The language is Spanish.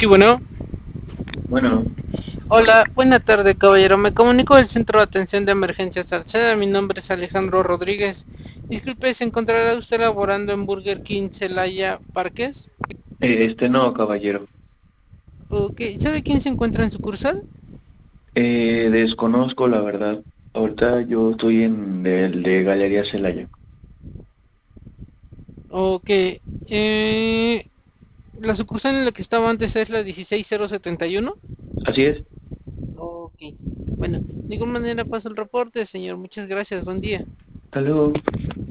Sí, bueno. Bueno, Hola, buena tarde, caballero. Me comunico del Centro de Atención de Emergencias Salceda. Mi nombre es Alejandro Rodríguez. Disculpe, ¿se encontrará usted laborando en Burger King Celaya Parques? no, caballero. Ok, ¿sabe quién se encuentra en sucursal? Desconozco la verdad. Ahorita yo estoy en el de Galería Celaya. Ok, la sucursal en la que estaba antes es la 16071. Así es. Ok, bueno, de igual manera paso el reporte, señor. Muchas gracias, buen día. Hasta luego.